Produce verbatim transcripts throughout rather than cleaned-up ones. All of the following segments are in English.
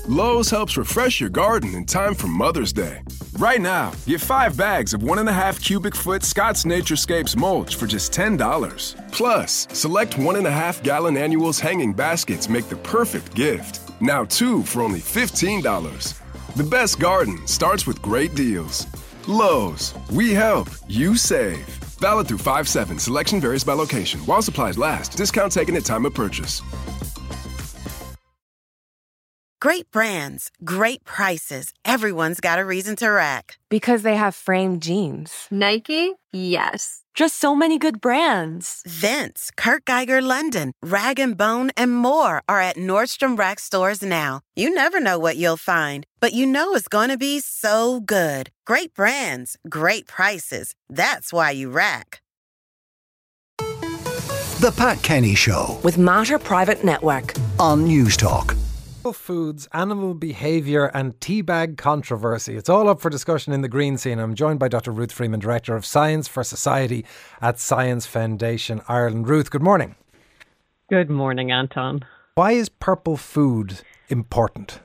Lowe's helps refresh your garden in time for Mother's Day. Right now, get five bags of one and a half cubic foot Scott's Naturescapes mulch for just ten dollars. Plus, select one and a half gallon annuals hanging baskets make the perfect gift. Now two for only fifteen dollars. The best garden starts with great deals. Lowe's, we help, you save. Valid through five seven. Selection varies by location. While supplies last. Discount taken at time of purchase. Great brands, great prices. Everyone's got a reason to rack. Because they have framed jeans. Nike? Yes. Just so many good brands. Vince, Kurt Geiger London, Rag and Bone, and more are at Nordstrom Rack stores now. You never know what you'll find, but you know it's going to be so good. Great brands, great prices. That's why you rack. The Pat Kenny Show With Mater Private Network on News Talk. Foods, animal behaviour and teabag controversy. It's all up for discussion in the green scene. I'm joined by Doctor Ruth Freeman, Director of Science for Society at Science Foundation Ireland. Ruth, good morning. Good morning, Anton. Why is purple food important?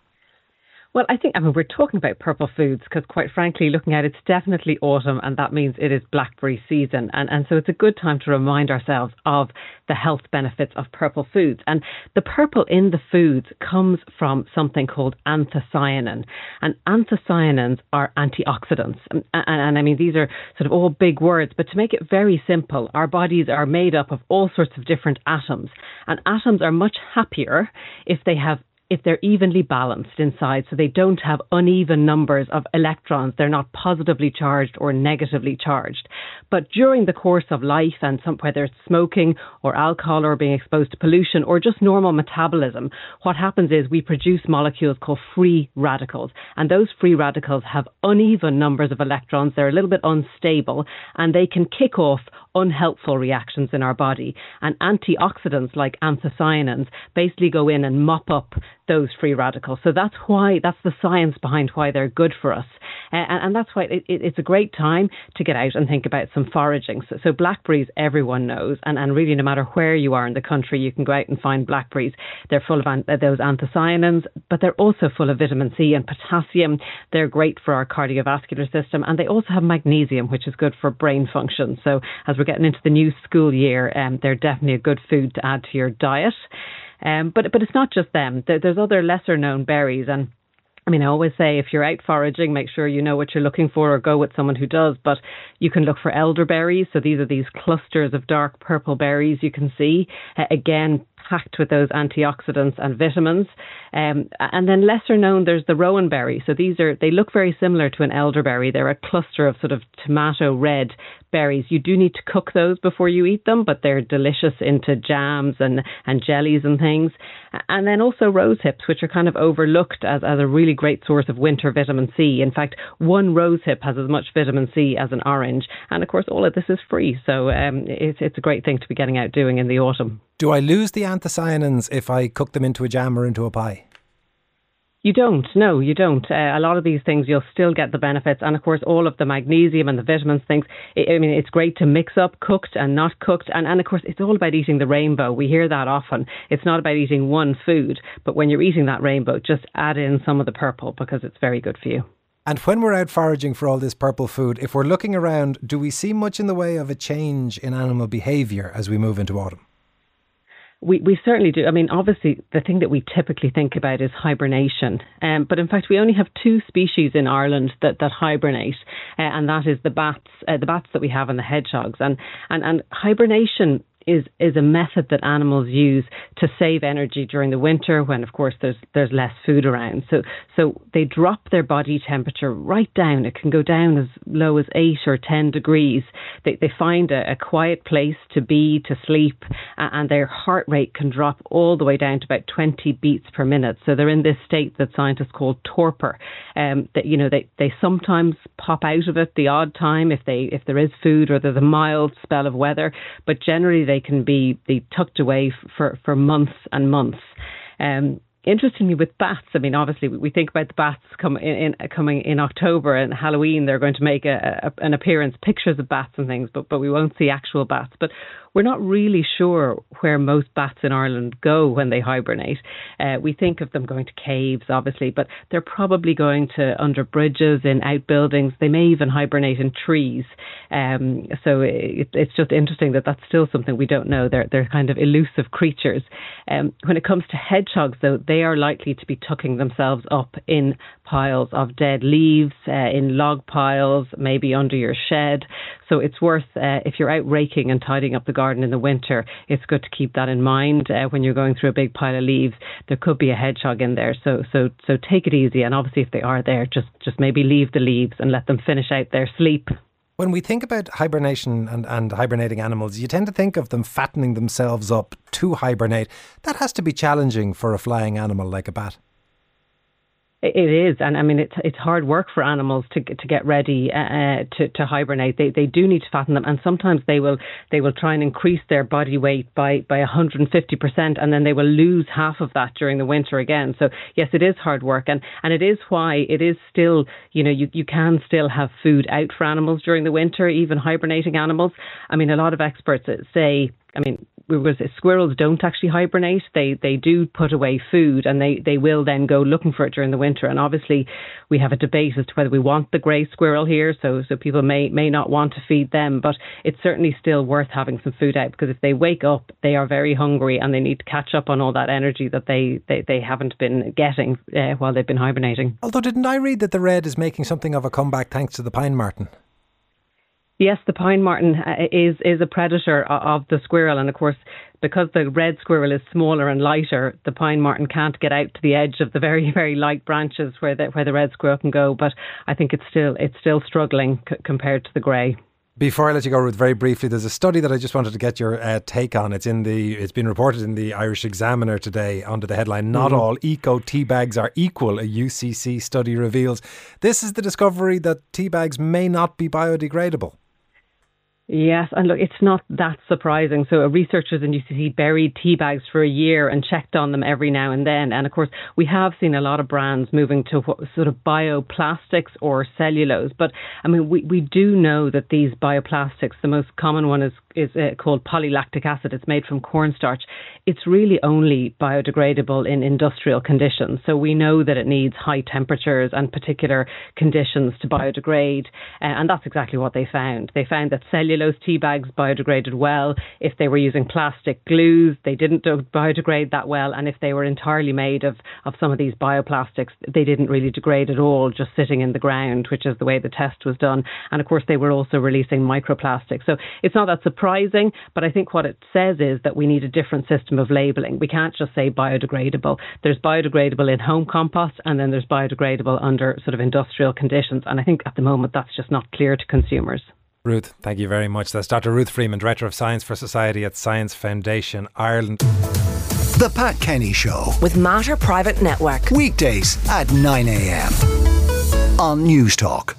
Well, I think, I mean, we're talking about purple foods because, quite frankly, looking at it, it's definitely autumn, and that means it is blackberry season. And, and so it's a good time to remind ourselves of the health benefits of purple foods. And the purple in the foods comes from something called anthocyanin. And anthocyanins are antioxidants. And, and, and I mean, these are sort of all big words, but to make it very simple, our bodies are made up of all sorts of different atoms. And atoms are much happier if they have if they're evenly balanced inside, so they don't have uneven numbers of electrons. They're not positively charged or negatively charged. But during the course of life, and some, whether it's smoking or alcohol or being exposed to pollution or just normal metabolism, what happens is we produce molecules called free radicals. And those free radicals have uneven numbers of electrons. They're a little bit unstable, and they can kick off unhelpful reactions in our body. And antioxidants like anthocyanins basically go in and mop up those free radicals. So that's why, that's the science behind why they're good for us. Uh, and, and that's why it, it, it's a great time to get out and think about some foraging. So, so blackberries, everyone knows, and, and really no matter where you are in the country, you can go out and find blackberries. They're full of an, those anthocyanins, but they're also full of vitamin C and potassium. They're great for our cardiovascular system, and they also have magnesium, which is good for brain function. So as we're getting into the new school year, um, they're definitely a good food to add to your diet. Um, but but it's not just them. There, there's other lesser known berries, and I mean, I always say if you're out foraging, make sure you know what you're looking for or go with someone who does. But you can look for elderberries. So these are these clusters of dark purple berries you can see. Uh, again, packed with those antioxidants and vitamins. Um, and then lesser known, there's the rowan berry. So these are, they look very similar to an elderberry. They're a cluster of sort of tomato red berries. You do need to cook those before you eat them, but they're delicious into jams and, and jellies and things. And then also rose hips, which are kind of overlooked as, as a really great source of winter vitamin C. In fact, one rose hip has as much vitamin C as an orange. And of course, all of this is free. So um, it's, it's a great thing to be getting out doing in the autumn. Do I lose the anthocyanins if I cook them into a jam or into a pie? You don't. No, you don't. Uh, a lot of these things, you'll still get the benefits. And of course, all of the magnesium and the vitamins things, I, I mean, it's great to mix up cooked and not cooked. And, and of course, it's all about eating the rainbow. We hear that often. It's not about eating one food, but when you're eating that rainbow, just add in some of the purple because it's very good for you. And when we're out foraging for all this purple food, if we're looking around, do we see much in the way of a change in animal behaviour as we move into autumn? We we certainly do. I mean, obviously, the thing that we typically think about is hibernation. Um, but in fact, we only have two species in Ireland that, that hibernate, uh, and that is the bats, uh, the bats that we have and the hedgehogs. And, and, and hibernation is is a method that animals use to save energy during the winter when, of course, there's there's less food around. So so they drop their body temperature right down. It can go down as low as eight or ten degrees. They they find a, a quiet place to be, to sleep, and their heart rate can drop all the way down to about twenty beats per minute. So they're in this state that scientists call torpor. Um, that you know they, they sometimes pop out of it the odd time if they if there is food or there's a mild spell of weather, but generally they They can be, be tucked away for, for months and months. Um, interestingly, with bats, I mean, obviously we think about the bats come in, in, coming in October and Halloween. They're going to make a, a, an appearance, pictures of bats and things, but, but we won't see actual bats. But we're not really sure where most bats in Ireland go when they hibernate. Uh, we think of them going to caves, obviously, but they're probably going to under bridges, in outbuildings. They may even hibernate in trees. Um, so it, it's just interesting that that's still something we don't know. They're, they're kind of elusive creatures. Um, when it comes to hedgehogs, though, they are likely to be tucking themselves up in piles of dead leaves, uh, in log piles, maybe under your shed. So it's worth, uh, if you're out raking and tidying up the garden in the winter, it's good to keep that in mind uh, when you're going through a big pile of leaves. There could be a hedgehog in there, so so so take it easy. And obviously, if they are there, just just maybe leave the leaves and let them finish out their sleep. When we think about hibernation and, and hibernating animals, you tend to think of them fattening themselves up to hibernate. That has to be challenging for a flying animal like a bat. It is, and I mean it's it's hard work for animals to to get ready uh, to to hibernate. They they do need to fatten them, and sometimes they will they will try and increase their body weight by by one hundred fifty percent, and then they will lose half of that during the winter again. So yes, it is hard work, and and it is why it is still, you know, you you can still have food out for animals during the winter, even hibernating animals. I mean, a lot of experts say, I mean, we were squirrels don't actually hibernate. They they do put away food, and they, they will then go looking for it during the winter. And obviously, we have a debate as to whether we want the grey squirrel here. So so people may may not want to feed them, but it's certainly still worth having some food out, because if they wake up, they are very hungry and they need to catch up on all that energy that they they, they haven't been getting uh, while they've been hibernating. Although, didn't I read that the red is making something of a comeback thanks to the pine marten? Yes, the pine marten is is a predator of the squirrel, and of course, because the red squirrel is smaller and lighter, the pine marten can't get out to the edge of the very very light branches where the where the red squirrel can go. But I think it's still it's still struggling c- compared to the grey. Before I let you go, Ruth, very briefly, there's a study that I just wanted to get your uh, take on. It's in the it's been reported in the Irish Examiner today under the headline, "Not mm. all eco tea bags are equal," a U C C study reveals. This is the discovery that tea bags may not be biodegradable. Yes, and look, it's not that surprising. So researchers in U C C buried tea bags for a year and checked on them every now and then. And of course, we have seen a lot of brands moving to what, sort of bioplastics or cellulose. But I mean, we, we do know that these bioplastics, the most common one is, is uh, called polylactic acid. It's made from cornstarch. It's really only biodegradable in industrial conditions. So we know that it needs high temperatures and particular conditions to biodegrade. Uh, and that's exactly what they found. They found that cellulose Cellulose tea bags biodegraded well. If they were using plastic glues, they didn't biodegrade that well. And if they were entirely made of, of some of these bioplastics, they didn't really degrade at all, just sitting in the ground, which is the way the test was done. And of course, they were also releasing microplastics. So it's not that surprising, but I think what it says is that we need a different system of labelling. We can't just say biodegradable. There's biodegradable in home compost, and then there's biodegradable under sort of industrial conditions. And I think at the moment, that's just not clear to consumers. Ruth, thank you very much. That's Doctor Ruth Freeman, Director of Science for Society at Science Foundation Ireland. The Pat Kenny Show with Mater Private Network. Weekdays at nine a.m. on News Talk.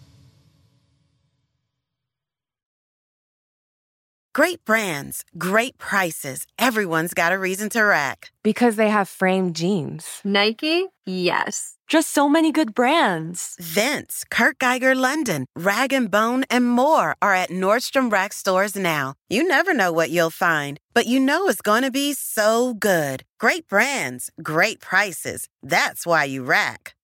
Great brands, great prices. Everyone's got a reason to rack. Because they have framed jeans. Nike? Yes. Just so many good brands. Vince, Kurt Geiger London, Rag and Bone, and more are at Nordstrom Rack stores now. You never know what you'll find, but you know it's going to be so good. Great brands, great prices. That's why you rack.